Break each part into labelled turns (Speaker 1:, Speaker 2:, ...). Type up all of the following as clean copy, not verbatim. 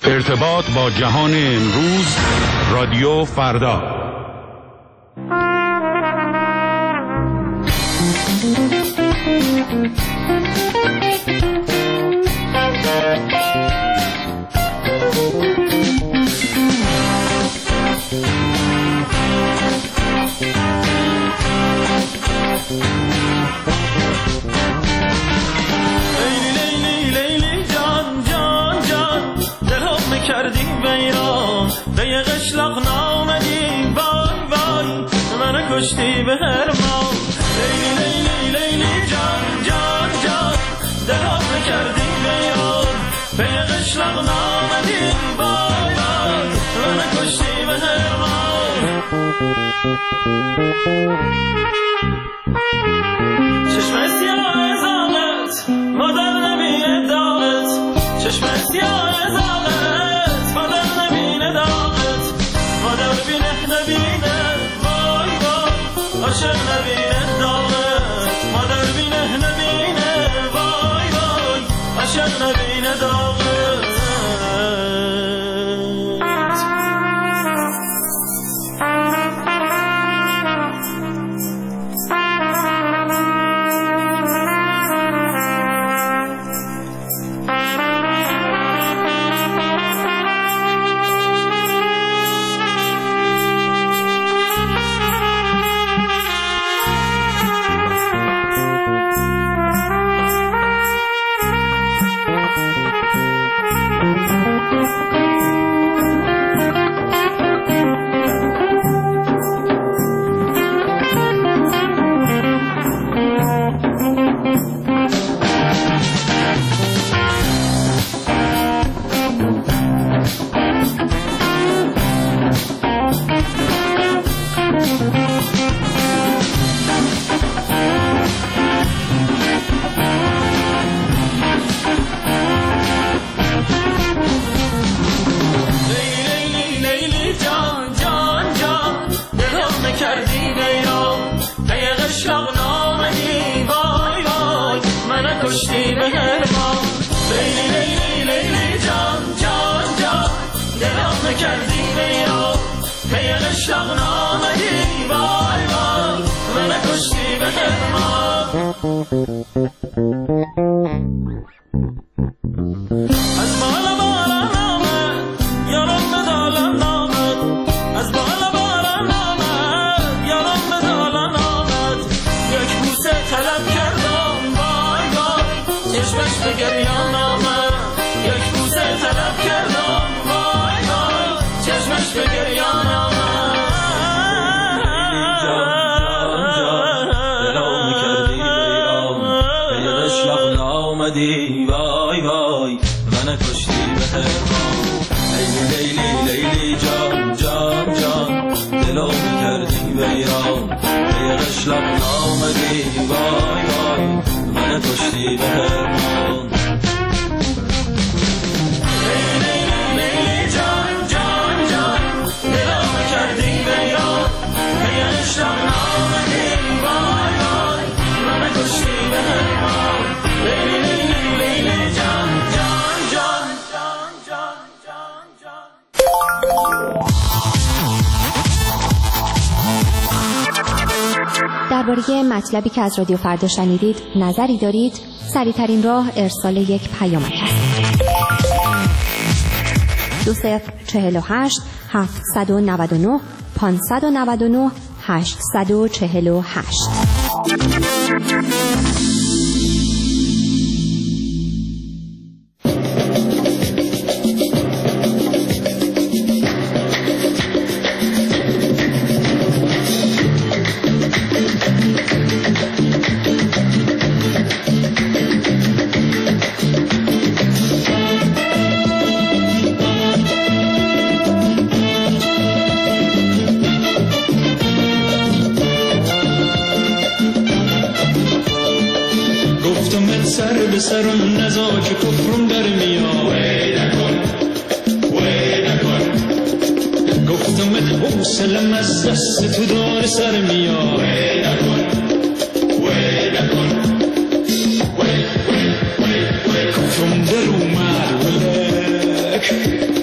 Speaker 1: ارتباط با جهان امروز، رادیو فردا.
Speaker 2: کشتی به هرمان لیلی لیلی لیلی جان جان جان دلم نکردی بیان به قشلق نامدی بای بای من کشتی به هرمان چشم سیاه زاغت مادر نبینه داغت چشم سیاه زاغت مادر نبینه داغت مادر بینه نبینه عاشق نبینه داغت مادر بینه نبینه وای وای عاشق نبینه داغت کشتی به هرمان لیلی لیلی لیلی جان جان جان دلم نکردی بیان پی قشلق نامدی وای وای من کشتی به هرمان از بالا باران آمد یارم به دالان آمد از بالا باران آمد یارم به دالان آمد یک بوسه طلب کردم چشمش به گریان آمد یک بوسه طلب کردم وای وای چشمش به گریان آمد جان جان دلم نکردی بیرام به قشلق نامدی وای وای من کشتی به هرمان لیلی لیلی لیلی جان جان جان دلم نکردی بیرام به قشلق نامدی وای وای من کشتی به هرمان لیلی لیلی جان جان جان دلم کردی بیان به قشلق نامدی وای وای من کشتی به هرمان لیلی لیلی لیلی جان جان جان جان جان جان جان.
Speaker 3: درباره مطلبی که از رادیو فردا شنیدید نظری دارید؟ سریع‌ترین راه ارسال یک پیامک است. 2048 799 599 848.
Speaker 4: سر به سرم نزا که کفرم در میاد وی نکن گفتمت حوصلم از دست تو دار سر میاد وی نکن کفرم در اومد ولک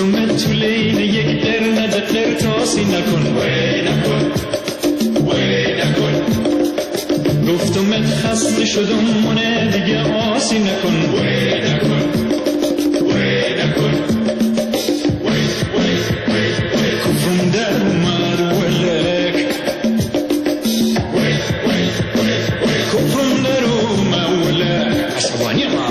Speaker 4: گفتم تو لیل یک قرنه قرطاسی نکن وی نکن وی نکن گفتم خسته شدم منه دیگه آسی نکن وی نکن وی نکن وی وی وی وی کفم در اومد ولک وی وی وی وی کفم در اومد ولک عصبانی ما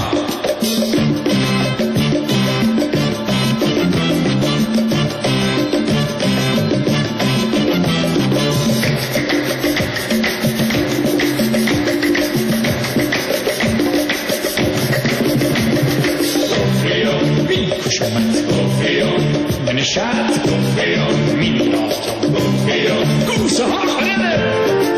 Speaker 4: شد گفیان میراتم گفیان گوسه ها خرده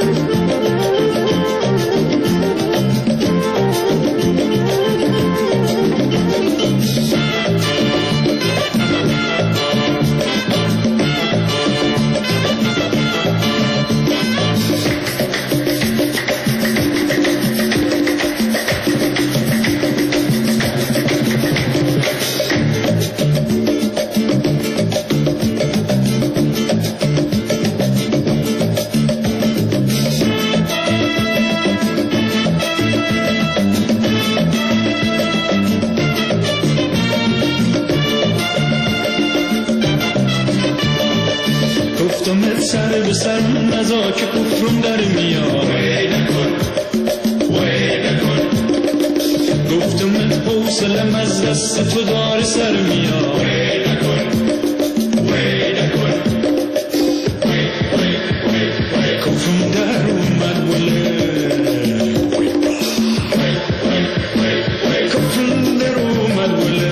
Speaker 4: سر به سر نزا که کفرم در میاد وی نکن وی نکن گفتم حوصلم از دست تو دار سر میاد وی نکن وی نکن وی وی وی وی کفرم در اومد ولی وی وی وی وی کفرم در اومد ولی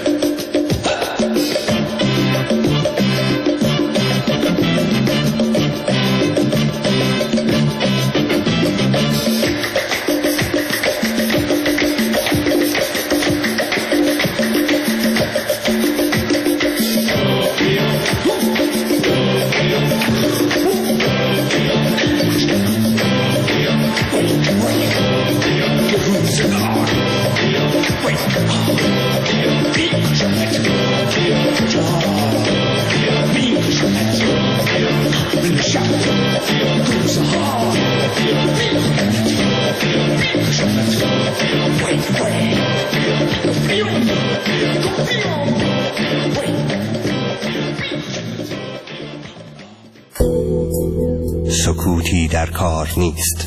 Speaker 5: سکوتی در کار نیست.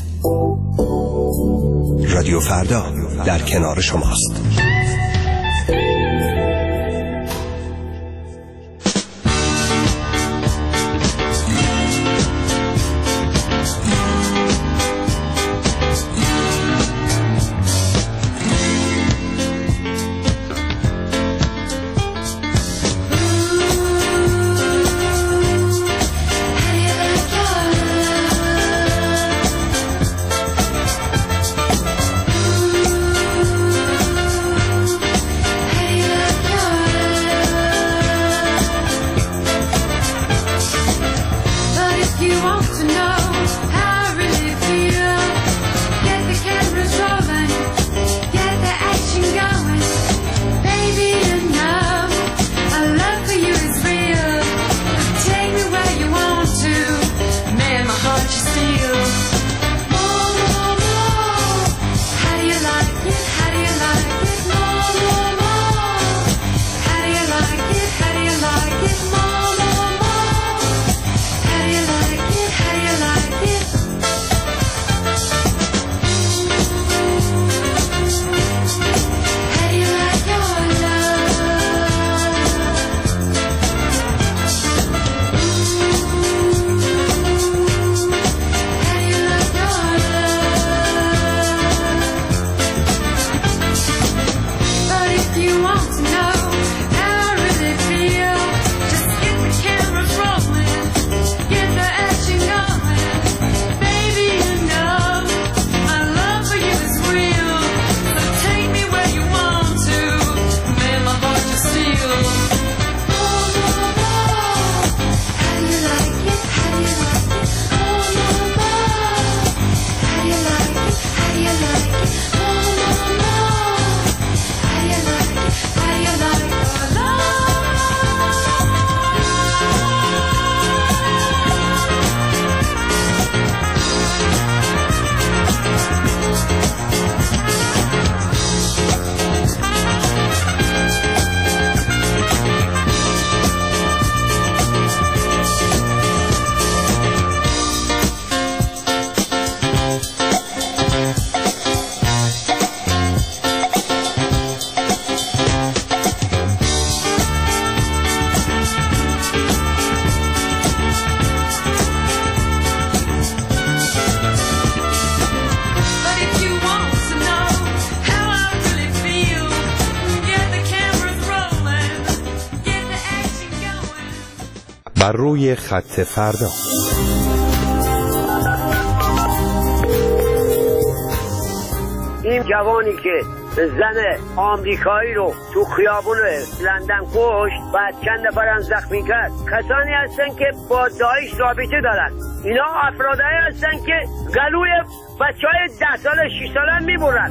Speaker 5: رادیو فردا در کنار شماست. بر روی خط فردا.
Speaker 6: این جوانی که زن آمریکایی رو تو خیابون لندن کشت، بعد چند نفرم زخمی کرد، کسانی هستن که با داعش رابطه دارن. اینا افرادایی هستن که گلوی بچهای 10 ساله 6 ساله میبرن.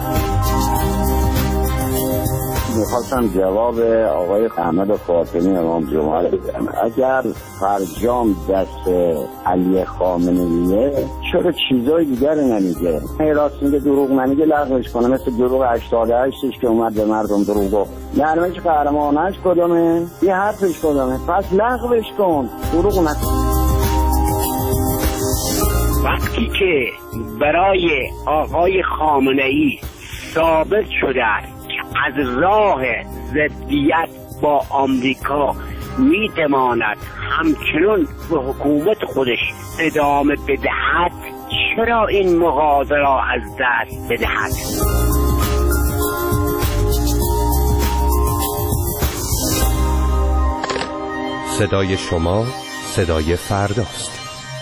Speaker 7: میخواستم جواب آقای احمد فاطمی امام جمعه بدم. اگر فرجام دست علی خامنه‌ایه چرا چیزای دیگر نمیگه؟ راست میگه دروغ نمیگه، لغوش کنه. مثل دروغ 88ش که اومد به مردم دروغ گفت. نرمش قهرمانش کدومه؟ یه حرفش کدومه؟ پس لغوش کن، دروغ نکن.
Speaker 6: وقتی که برای آقای خامنه‌ای ثابت شده از راه ضدیت با آمریکا میتواند همچنین به حکومت خودش ادامه بدهد، چرا این مغازه را از دست بدهد؟
Speaker 5: صدای شما صدای فرداست.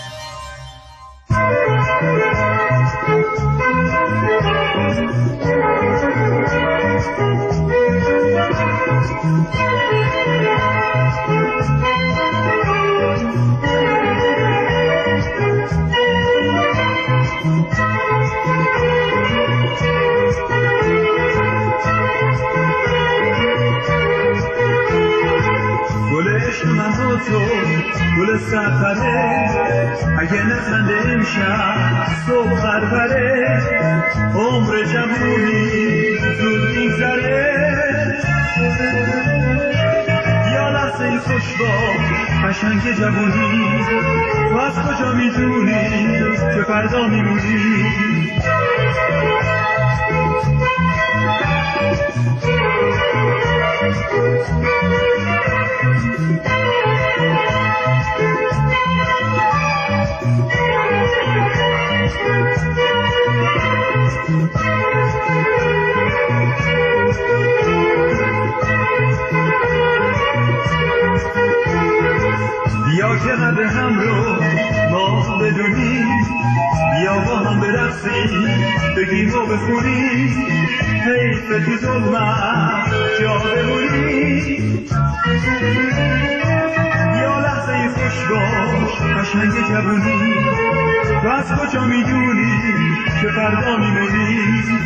Speaker 4: گل سفره اگه نخنده امشب صبح خربره، عمر جوونی زود میگذره. یا لحظه خوشبخت قشنگ جوونی، تو از کجا میدونی که فردا میمونی؟ بیا که قدر هم رو ما بدونیم، بیا با هم برقصیم بگیم و بخونیم، حیف تو ظلمت جا بمونیم. یا لحظه خوش باش قشنگ جوونی، تو از کجا میدونی که فردا میمونی؟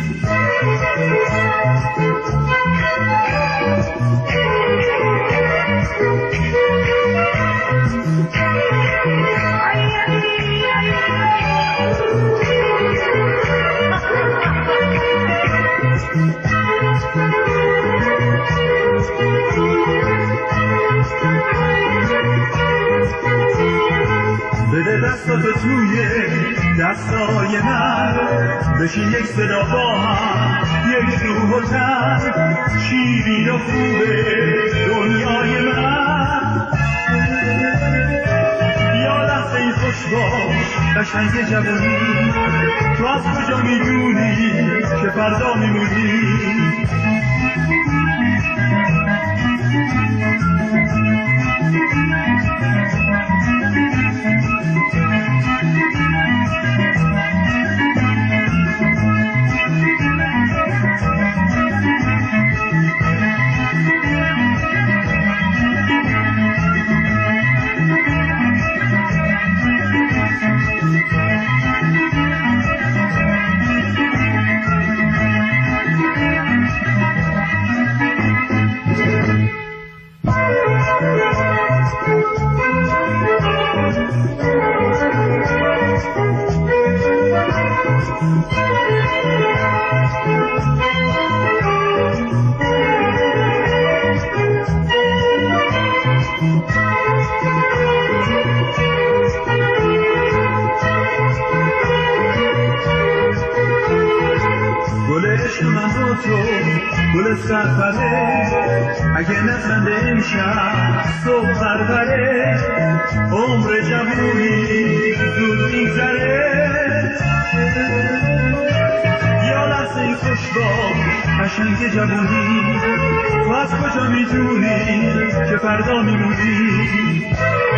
Speaker 4: بده دستاتو توی دستای من، بشین یک صدا با هم، یک روح و تن، شیرین و خوبه دنیای من. یا لحظه ای خوش باش قشنگ جوونی، تو از کجا میدونی که فردا میمونی؟ گل سفره اگه نخنده امشب صبح خربره، عمر جوونی زود میگذره. یا لحظه خوش باش قشنگ جوونی، تو از کجا میدونی که فردا میمونی؟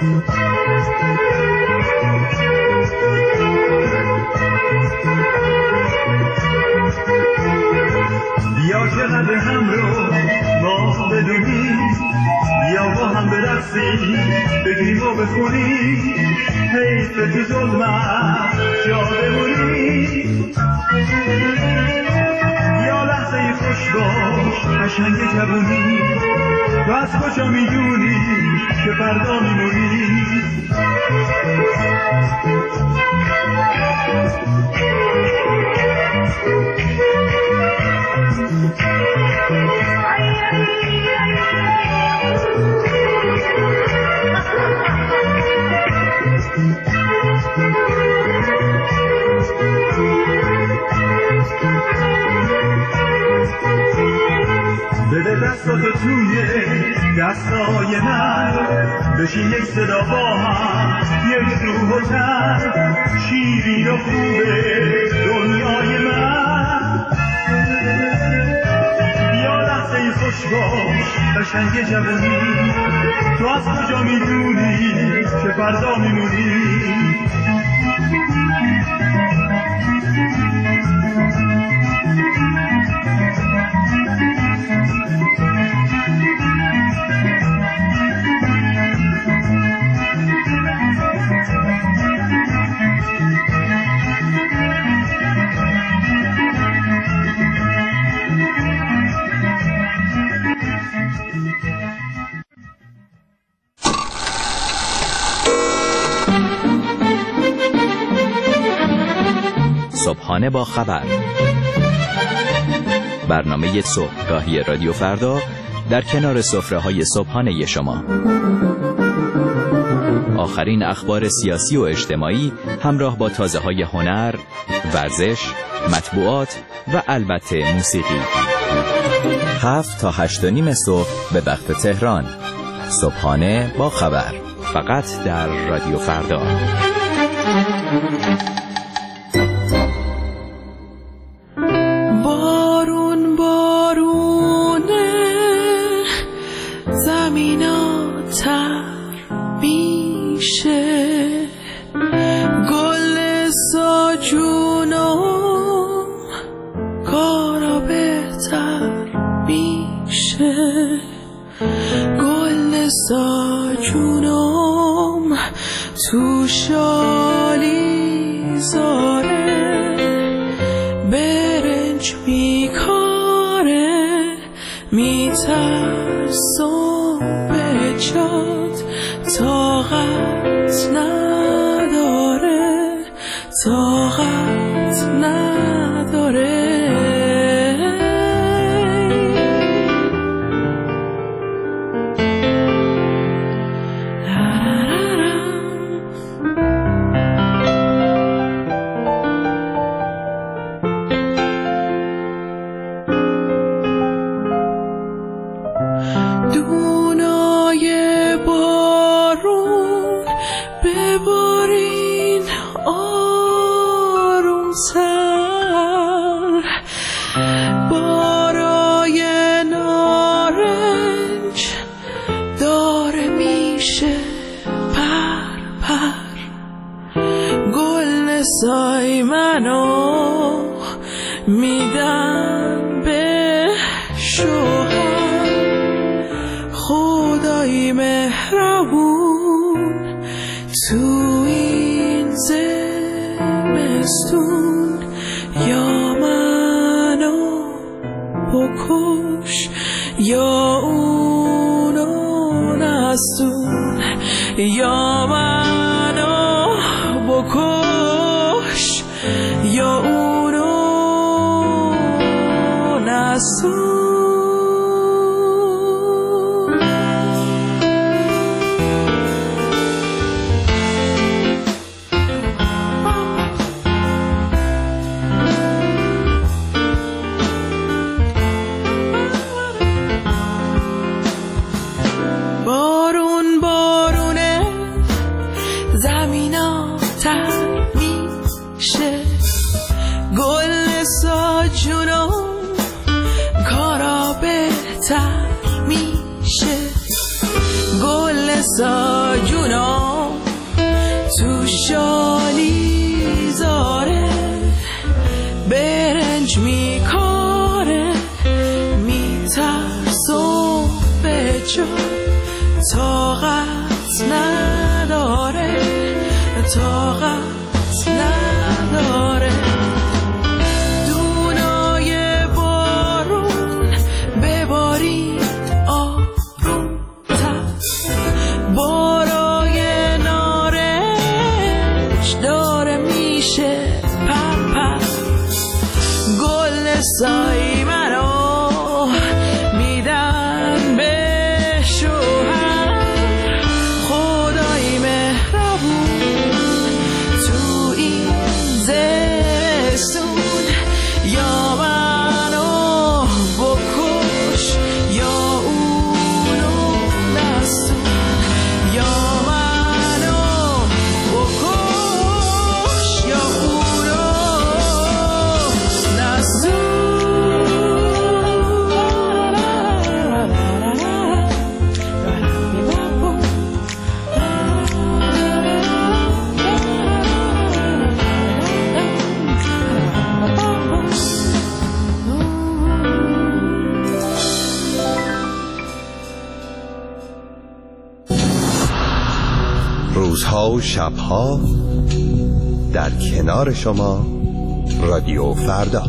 Speaker 4: بیا چقدر هم رو ما بدونیم، بیا با هم برقصیم بگیم و بخونیم، حیف تو ظلمت جا بمونیم. یا لحظه خوش باش قشنگ جوونی، تو از کجا میدونی که فردا میمونی؟ بده دستاتو توی دستای من، بشین یک صدا با هم، یک روح و تن، شیرین و خوبه دنیای من. یا لحظه خوش باش قشنگ جوانی، تو از کجا میدونی که فردا میمونی؟
Speaker 8: صبحانه با خبر، برنامه صبحگاهی رادیو فردا در کنار سفره‌های صبحانه شما. آخرین اخبار سیاسی و اجتماعی همراه با تازه‌های هنر، ورزش، مطبوعات و البته موسیقی. 7 تا 8:30 صبح به وقت تهران. صبحانه با خبر، فقط در رادیو فردا.
Speaker 9: تو شالی زاره برنج میکاره، میترسم به جات طاقت نداره، طاقت نداره. سای منو میدم به شوهر، خدای مهربون تو این زمستون، یا منو بکش یا اونو نستون، یا منو بکش یا اونو نستون. بارون بارونه زمینا تر میشه، ساجونا تو شالی زاره برنج میکاره میترسم به جا طاقت نداره طاقت نداره دونای بارون ببارید آروم‌تر بارای نارنج داره میشه پر گل سایی منو میدن به شوهر خدای مهربون تو این زمستون یا منو بکش یا اونو نستون یا منو بکش یا اونو نستون
Speaker 5: روزها و شبها در کنار شما رادیو فردا.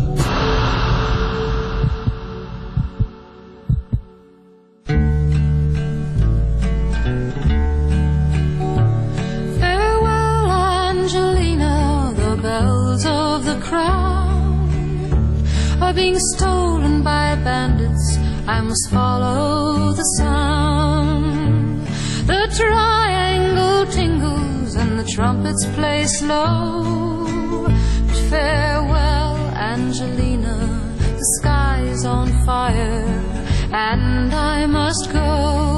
Speaker 10: Farewell, Angelina, the bells of the crown are being stolen by bandits. I must follow the sound. The triangle tingles and the trumpets play slow. But farewell, Angelina, the sky's on fire and I must go.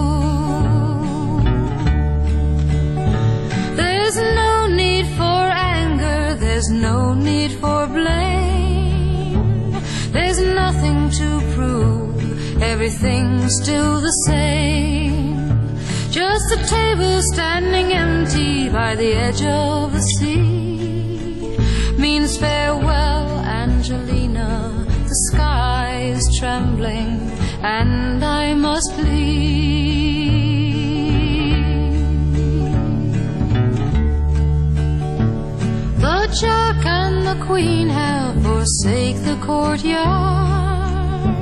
Speaker 10: There's no need for anger, there's no need for blame. There's nothing to prove, everything's still the same. Just a table standing empty by the edge of the sea means farewell, Angelina. The sky is trembling and I must leave. The Jack and the Queen have forsaken the courtyard.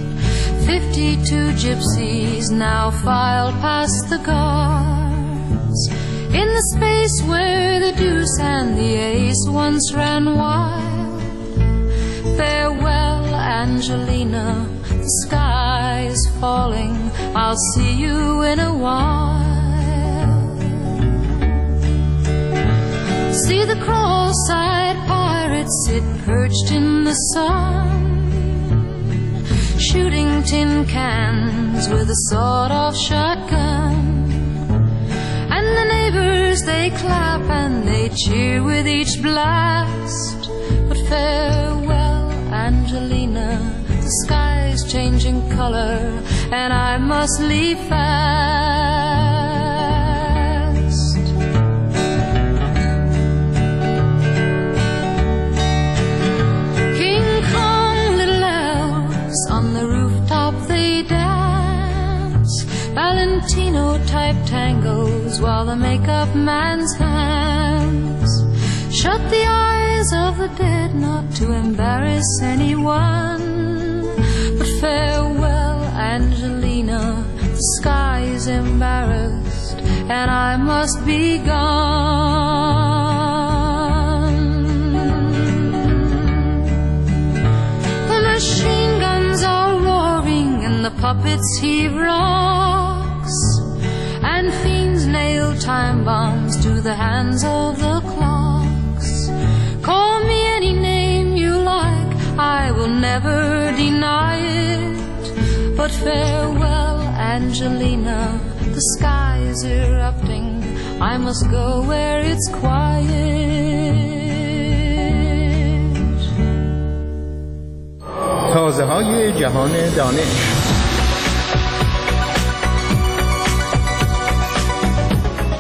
Speaker 10: 52 gypsies now file past the guards in the space where the deuce and the ace once ran wild. Farewell, Angelina, the sky's falling, I'll see you in a while. See the cross-eyed pirates sit perched in the sun, shooting tin cans with a sawed-off shotgun. And the neighbors, they clap and they cheer with each blast. But farewell, Angelina, the sky's changing color and I must leave fast. King Kong, little elves on the rooftop they dance. Valentino-type tangos while the makeup man's hands shut the eyes of the dead not to embarrass anyone. But farewell, Angelina, the sky is embarrassed and I must be gone. The machine guns are roaring and the puppets heave rocks, and fiends nail time bombs to the hands of the clocks. Call me any name you like, I will never deny it. But farewell, Angelina, the sky is erupting, I must go where it's quiet.
Speaker 11: تازه‌های جهان دانش.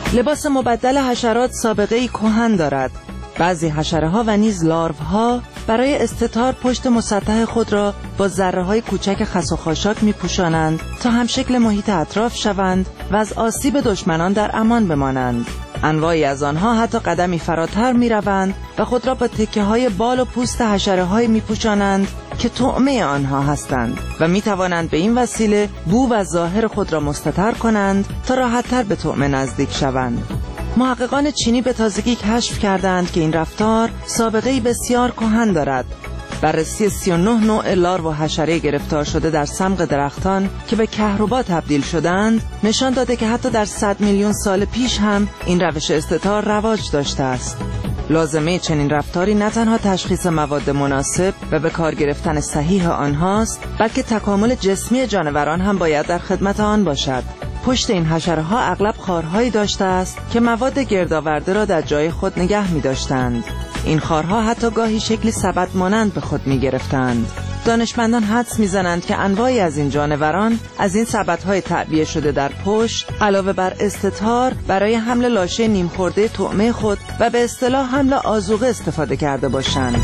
Speaker 12: لباس مبدل حشرات سابقه‌ای کهن دارد. بعضی حشره‌ها و نیز لاروها برای استتار پشت مسطح خود را با ذره‌های کوچک خس و خاشاک می‌پوشانند تا هم شکل محیط اطراف شوند و از آسیب دشمنان در امان بمانند. انواعی از آنها حتی قدمی فراتر می‌روند و خود را با تکه‌های بال و پوست حشره‌هایی می‌پوشانند که طعمه آنها هستند و می‌توانند به این وسیله بو و ظاهر خود را مستتر کنند تا راحت‌تر به طعمه نزدیک شوند. محققان چینی به تازگی کشف کردند که این رفتار سابقه‌ای بسیار کهن دارد. بررسی 39 نوع لارو و حشره گرفتار شده در صمغ درختان که به کهربا تبدیل شدند نشان داده که حتی در 100 میلیون سال پیش هم این روش استتار رواج داشته است. لازمه چنین رفتاری نه تنها تشخیص مواد مناسب و به کار گرفتن صحیح آنهاست، بلکه تکامل جسمی جانوران هم باید در خدمت آن باشد. پشت این حشره‌ها اغلب خارهایی داشته است که مواد گردآورده را در جای خود نگه می‌داشتند. این خارها حتی گاهی شکلی سبد مانند به خود می‌گرفتند. دانشمندان حدس می‌زنند که انواعی از این جانوران از این سبدهای تعبیه شده در پشت علاوه بر استتار برای حمل لاشه نیم خورده طعمه خود و به اصطلاح حمل آذوقه استفاده کرده باشند.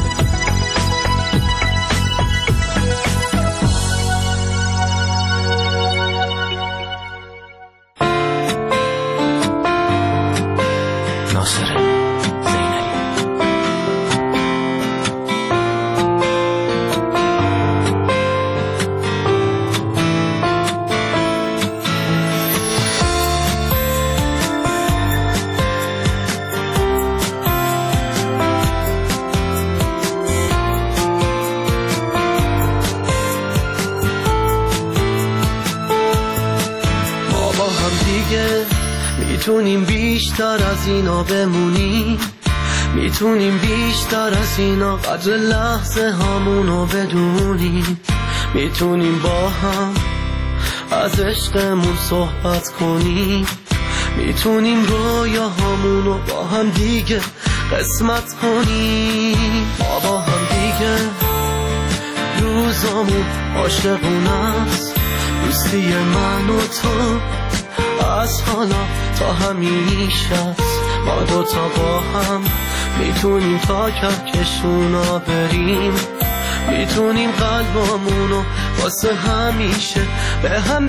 Speaker 9: میتونیم بیشتر از اینا بمونیم، میتونیم بیشتر از اینا قدر لحظه هامونو بدونیم، میتونیم با هم از عشقمون صحبت کنیم، میتونیم رویاهامونو با هم دیگه قسمت کنیم. ما با هم دیگه روزامون عاشقونه است، دوستی من و تو از حالا تا همیشه است. ما دوتا با هم میتونیم تا کهکشونا بریم، میتونیم قلبامونو واسه همیشه به هم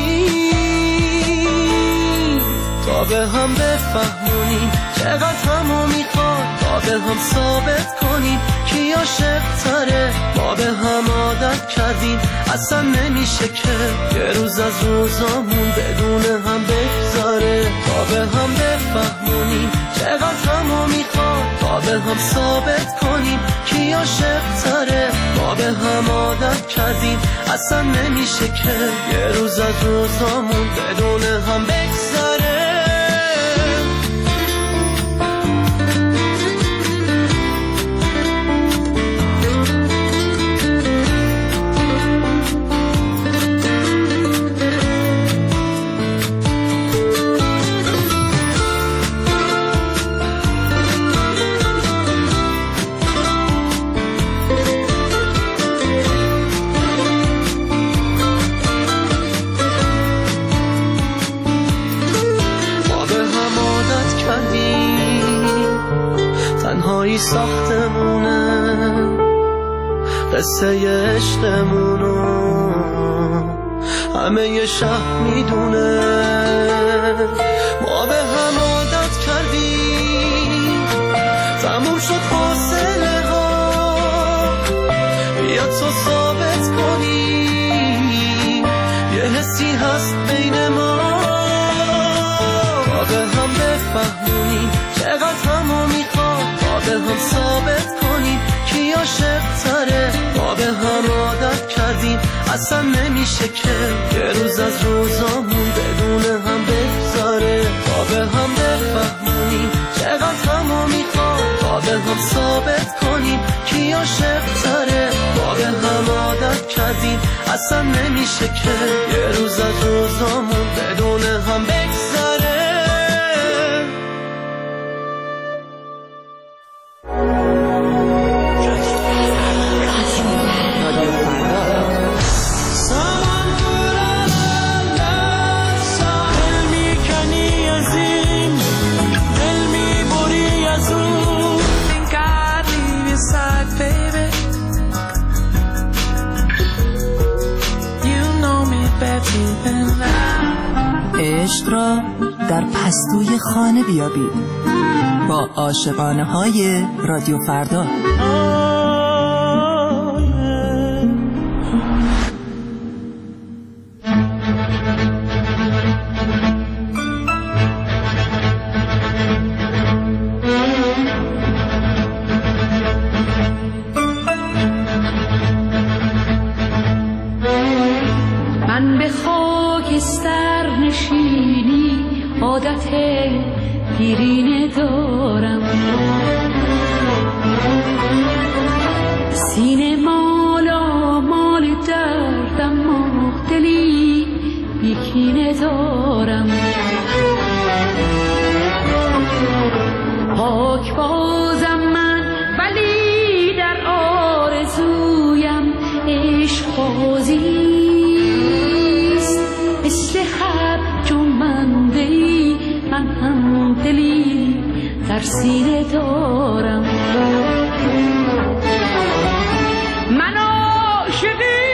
Speaker 9: بدیم، تا به هم بفهمونیم چقدر همو میخواد، تا به هم ثابت کنیم کی عاشق تره. ما به هم عادت کردیم اصلا نمیشه که یه روز از روزامون بدون هم بگذاره، تا به هم بفهمونیم چقدر همو میخواد، تا به هم ثابت کنیم کی عاشق تره. ما به هم عادت کردیم اصلا نمیشه که یه روز از روزامون بدون هم بگذاره. تنهایی ساختمونه قصه عشقمونو همه یه شهر میدونه. ما به هم عادت کردیم تموم شد فاصله ها، بیا تو ثابت کنی یه حسی هست بین ما، تا به هم بفهمونیم چقدر همو میخواد، تا به هم ثابت کنیم کی عاشق تره. ما به هم عادت کردیم اصلا نمیشه که یه روز از روزامون بدون هم بگذاره، تا به هم بفهمونیم چقدر همو میخواد، تا به هم ثابت کنیم کی عاشق تره. ما به هم عادت کردیم اصلا نمیشه که یه روز از روزامون بدون هم بگذاره. ساحل میکنی عظیم
Speaker 12: در پستوی خانه بیابید با عاشقانه های رادیو فردا.
Speaker 10: من به خاکستر نشینی عادت دیرینه دارم، سینه مالا مال دردم و دلی بیکینه دارم. پاک بازم من ولی در آرزویم عشق بازیست، مثل هر جنبنده‌ای من هم دلی در سینه دارم. من عاشقی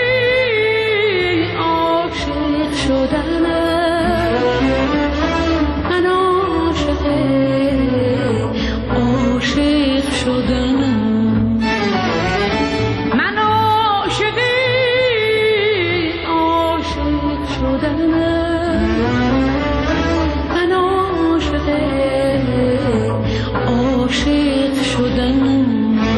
Speaker 10: عاشق شدنم، من عاشق عاشق شدنم، من عاشقی عاشق شدنم، من عاشق عاشق شدنم.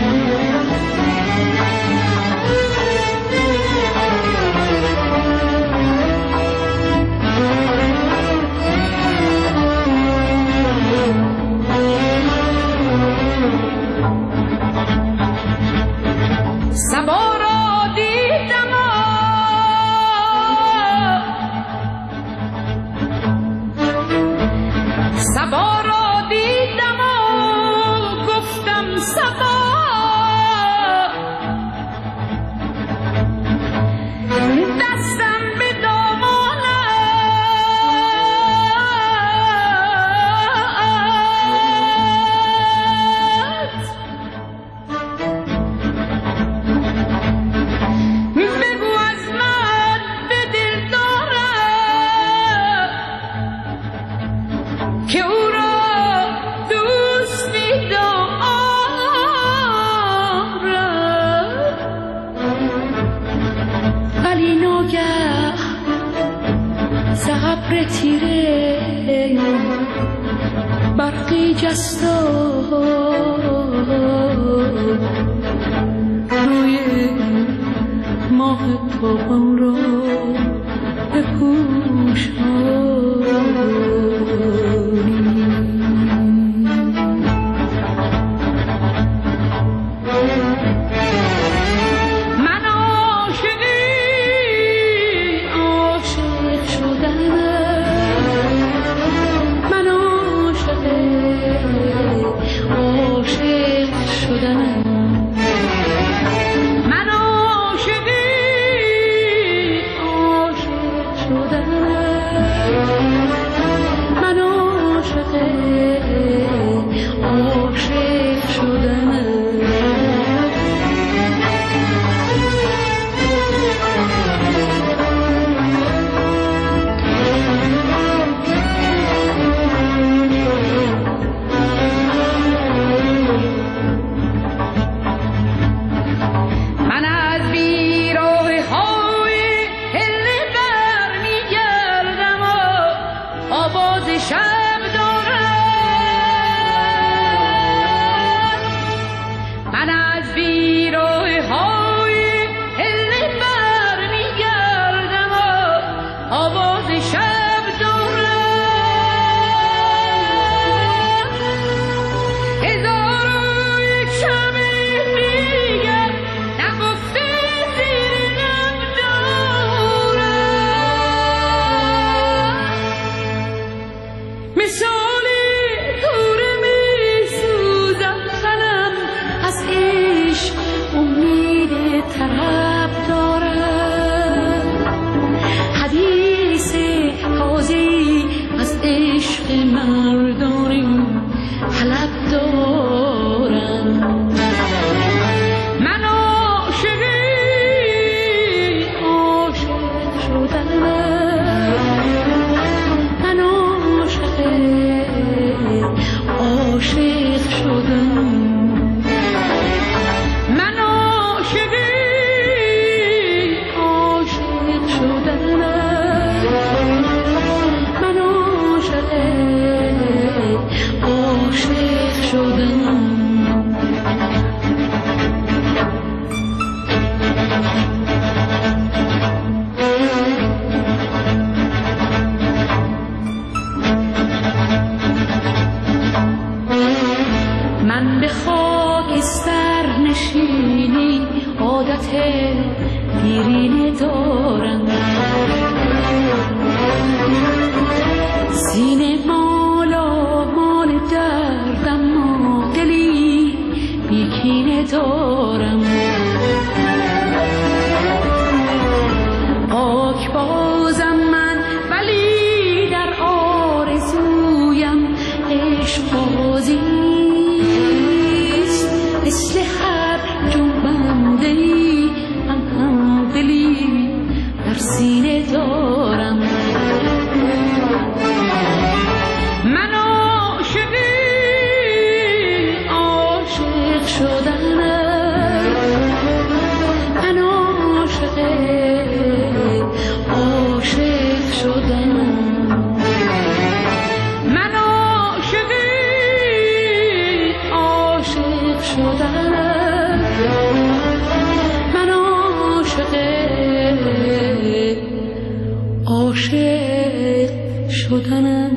Speaker 10: صبا را دیدم صبا را دیدم و گفتم صبا، دستم به دامانت، بگو از من به دل دارم که او را دوست می‌دارم. ولی ناگه ز ابر تیره برقی جست و روی ماه تابان را بپوشانی. من عاشقی عاشق شدنم، من عاشق عاشق شدنم، من عاشقی عاشق شدنم، من عاشق عاشق شدنم. من از بیراه‌های هله برمیگردم و آواز شب دارم، من از بیراه‌های هله برمیگردم و آواز شب دارم. هزار و یک شب دیگر نگفته زیر لب دارم، مثال کوره می‌سوزم تنم از عشق، امید طرب دارم. حدیث تازه‌ای از عشق مردانی طلب دارم. من عاشقی عاشق شدنم، من عاشق بستر نشینی عادت دیرینه دارم، سینه مالا مال دردم و دلی بیکینه دارم. پاک بازم من ولی در آرزویم عشق بازیست، مثل هر جنبنده‌ای هم دلی در سینه دارم. من عاشق شدنم، من عاشق شدنم، من عاشق شدنم، من عاشق شدنم.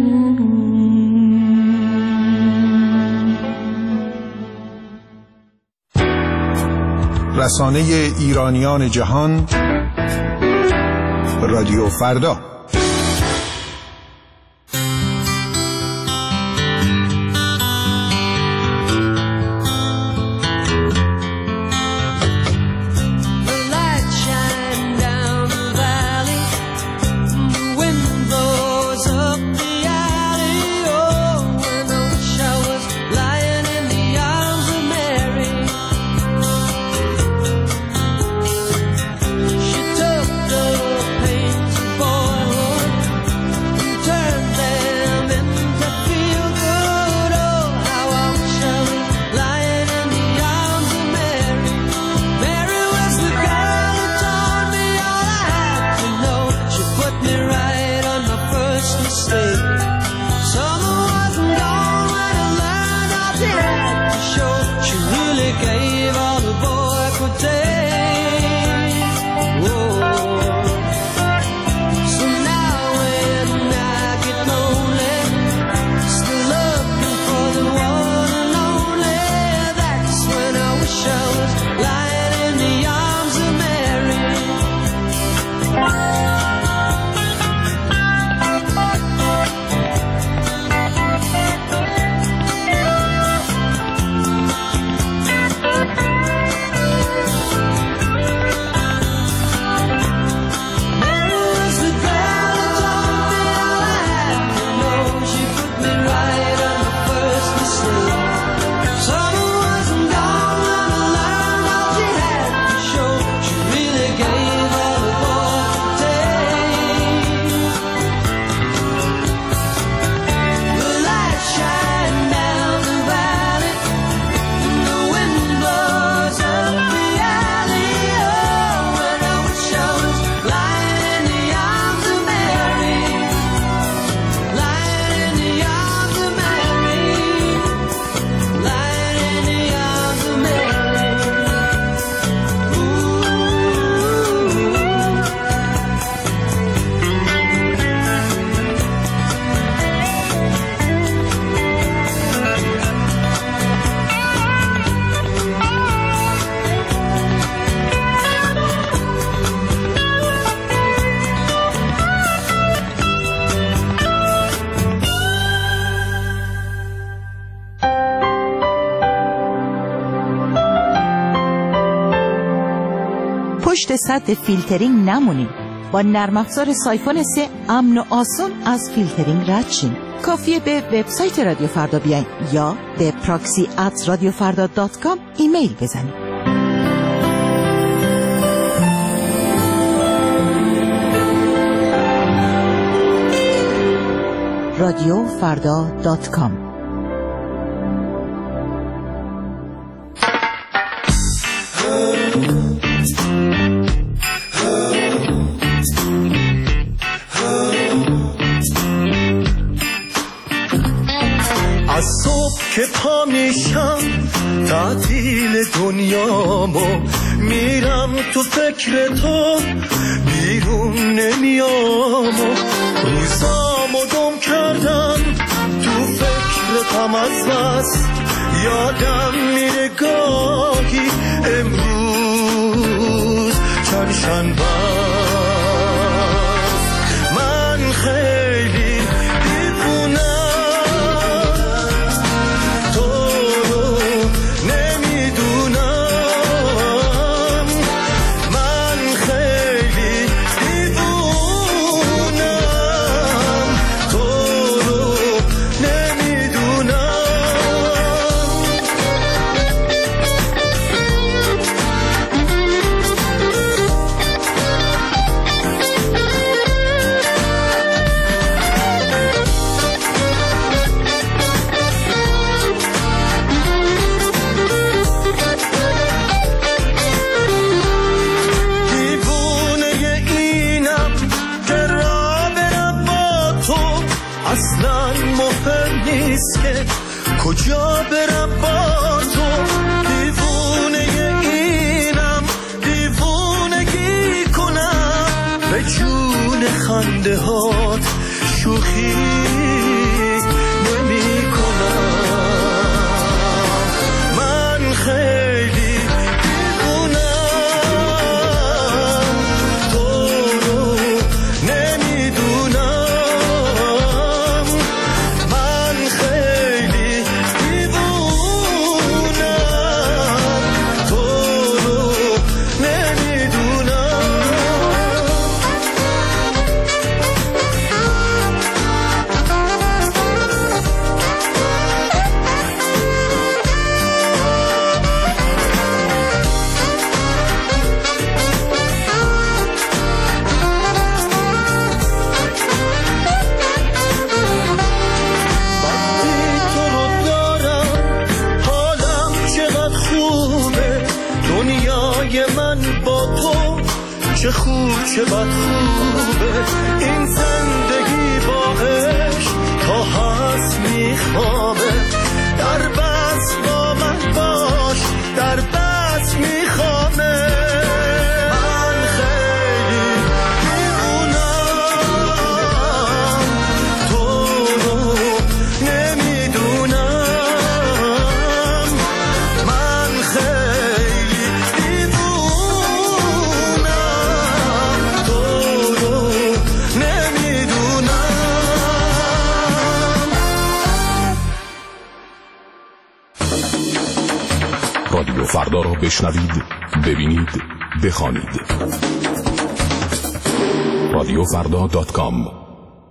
Speaker 11: رسانه ایرانیان جهان، رادیو فردا.
Speaker 12: پشت سد فیلترینگ نمونیم. با نرم افزار سایفون 3 امن و آسان از فیلترینگ رد شیم. کافیه به وبسایت رادیو فردا بیاین یا به proxy@radiofarda.com ایمیل بزنید. radiofarda.com.
Speaker 13: از صبح که پا میشم تعطیل دنیامو میرم تو فکر تو بیرون نمیام روزامو دم کردم تو فکر تم از بس یادم میره گاهی امروز چند شنبه من خیلی دیوونم تو رو نمیدونم من خیلی دیوونم تو رو نمیدونم اصلا مهم نیست که کجا برم با تو دیوونه اینم دیوونگی کنم به جون خنده هات شوخی نمی کنم من خیلی دیوونم تو رو نمیدونم چه خوب چه بد خوبه این زندگی با عشق تا هست میخوابه در بس با من باش در بس میخوامه من خیلی دیوونم تو رو نمیدونم من خیلی
Speaker 14: رادیو فردا را بشنوید، ببینید، بخوانید. radiofrda.com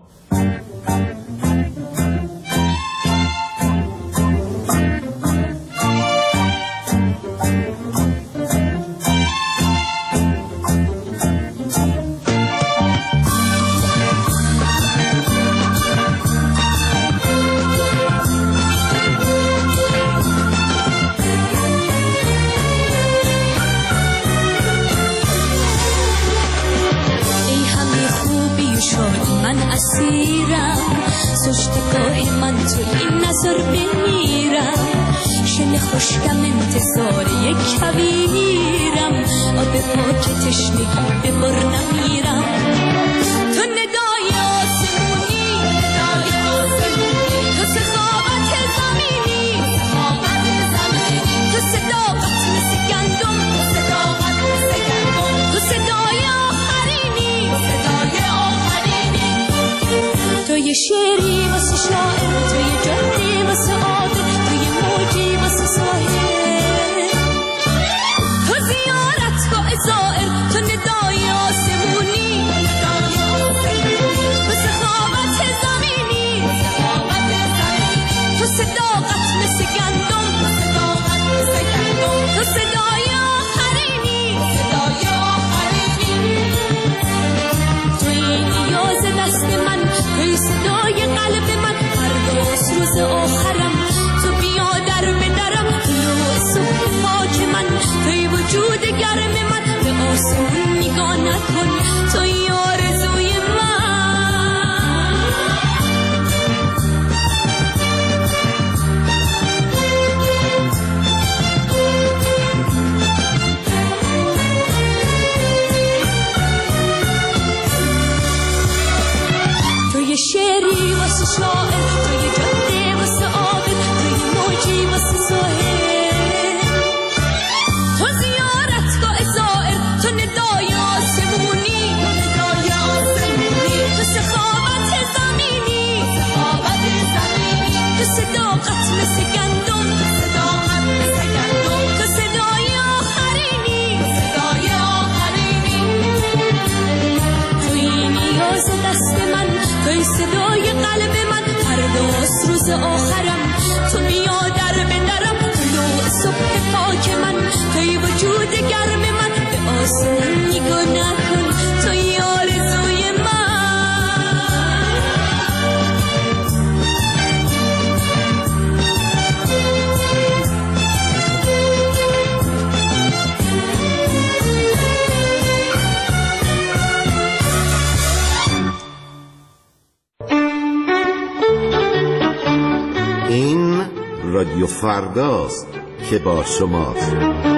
Speaker 15: خوشگم انتظار یک کویرم آب پاک تشنگی ببر نمیرم تو ندای آسمونی تو سخاوت زمینی تو صداقت مثل گندم تو صدای آخرینی تو یه شعری واسه شاعر تو یه جهدی واسه عادل تو یه موجی واسه ساحل تو زیارتگاه زائر تو ندای آسمونی تو سخاوت زمینی تو صداقت مثل گندم تو صدای آخرینی توی نیاز دست من توی صدای قلب من هر روز آخرم تو بیا در به درم طلوع صبح پاک من توی وجود گرم من به آسمون نگاه نکن توی آرزوی من توی شعری واسه شاعر توی جاده واسه عابد توی موجی واسه ساحل تو صداقت مثل گندم، صداقت مثل گندم، تو صدای آخرینی، صدای آخرینی. توی نیاز دست من، توی صدای قلب من، فرداست روز آخرم، تو بیا در به درم، طلوع صبح پاک من، توی وجود گرم من، به آسمون نگاه نکن، توی آرزوی من.
Speaker 16: این رادیو فرداست که با شماست.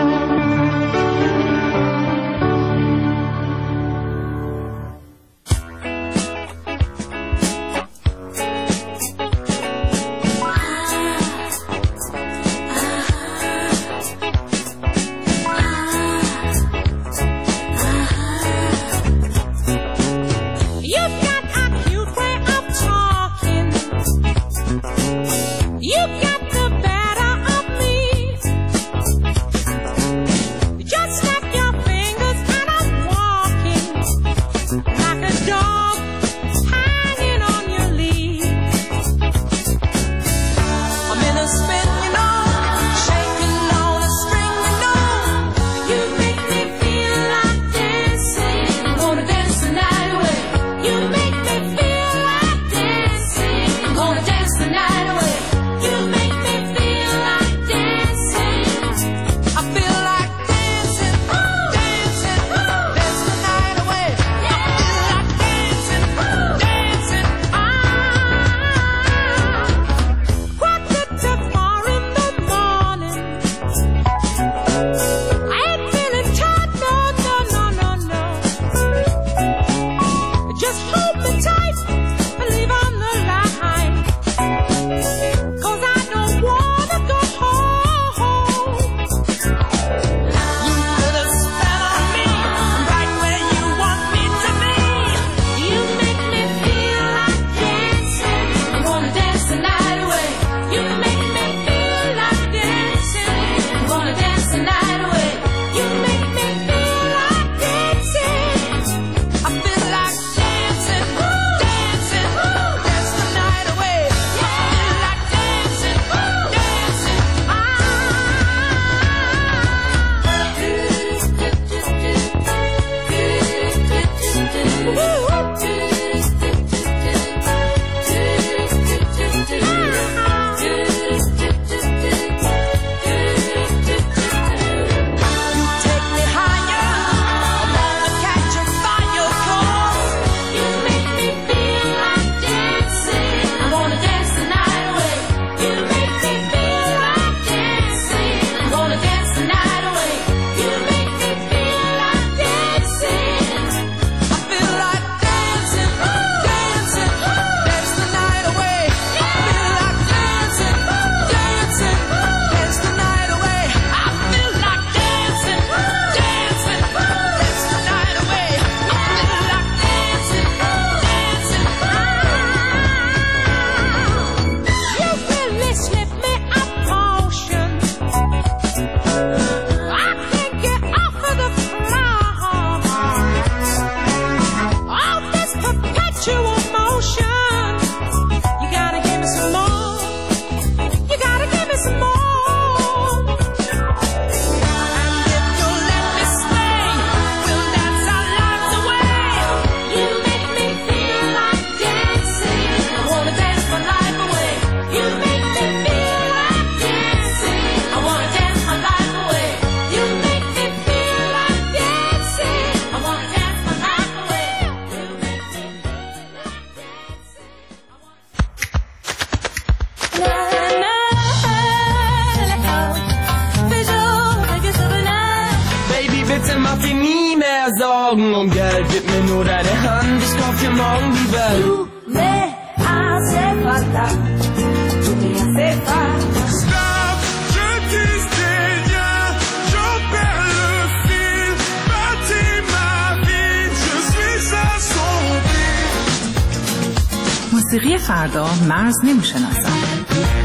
Speaker 9: till mig med Sorgen und Geld gib mir nur deine Hand, ich kauf dir morgen die Welt.
Speaker 15: Du me hace falta, tú me hace falta.
Speaker 13: Stop, je dis rien, j'en perds le fil, bâtis ma vie, je suis assombri.
Speaker 17: موسیقی فردا مرز نمیشناسد.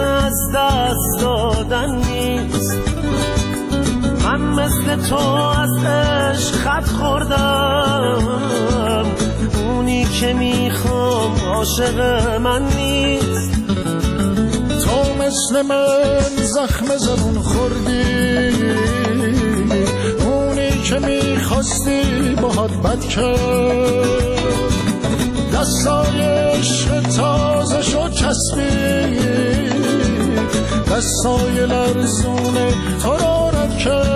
Speaker 9: از دست دادن نیست. من مثل تو از عشق خط خوردم، اونی که میخوام عاشق من نیست.
Speaker 11: تو مثل من زخم زبون خوردی، اونی که میخواستی باهات بد کرد. دستای عشق تازه شو چسبید، دستای لرزونه تو رو رد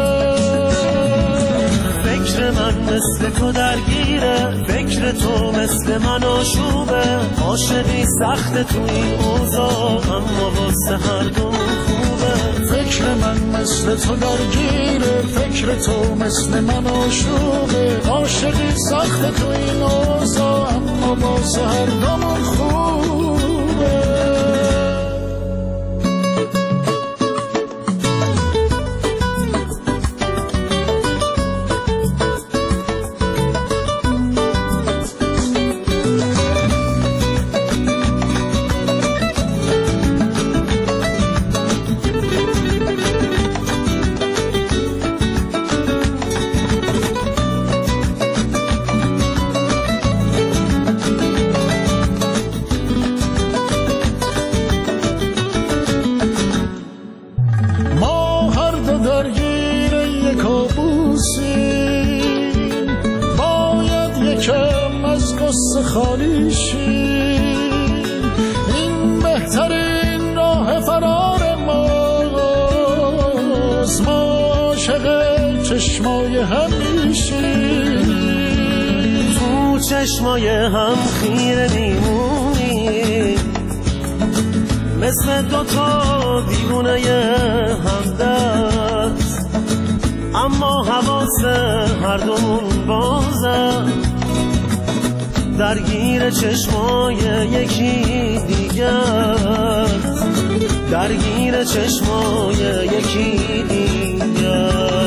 Speaker 11: کرد.
Speaker 9: فکر من مثل تو درگیره، فکر تو مثل من آشوبه. عاشقی سخت تو این اوضاع، اما واسه هر دومون خوبه.
Speaker 11: فکر من مثل تو درگیره، فکر تو مثل من آشوبه. عاشقی سخت تو این اوضاع، اما واسه هر دومون خوبه. خالی شیم، این بهترین راه فرار ماست. ما عاشق چشمای هم میشیم،
Speaker 9: تو چشمای هم خیره میمونیم، مثل دوتا دیوونه همدست. اما حواس هر دومون بازه، درگیر چشمای یکی دیگه، درگیر چشمای یکی دیگه.